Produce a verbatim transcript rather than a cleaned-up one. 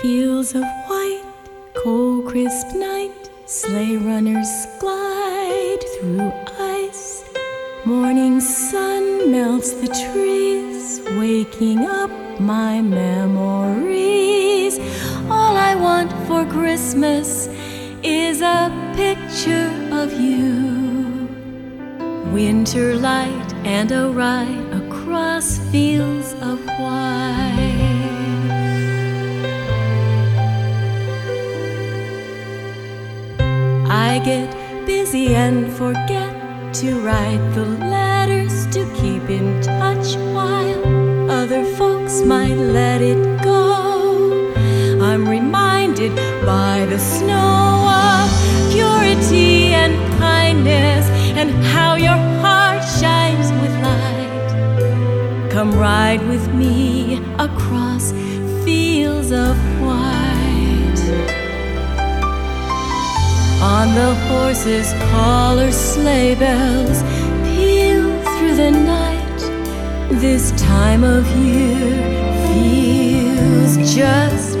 Fields of white, cold crisp night, sleigh runners glide through ice. Morning sun melts the trees, waking up my memories. All I want for Christmas is a picture of you. Winter light and a ride across fields of white. I get busy and forget to write the letters to keep in touch while other folks might let it go. I'm reminded by the snow of purity and kindness and how your heart shines with light. Come ride with me across fields of white. On the horses' collar sleigh bells peal through the night. This time of year feels just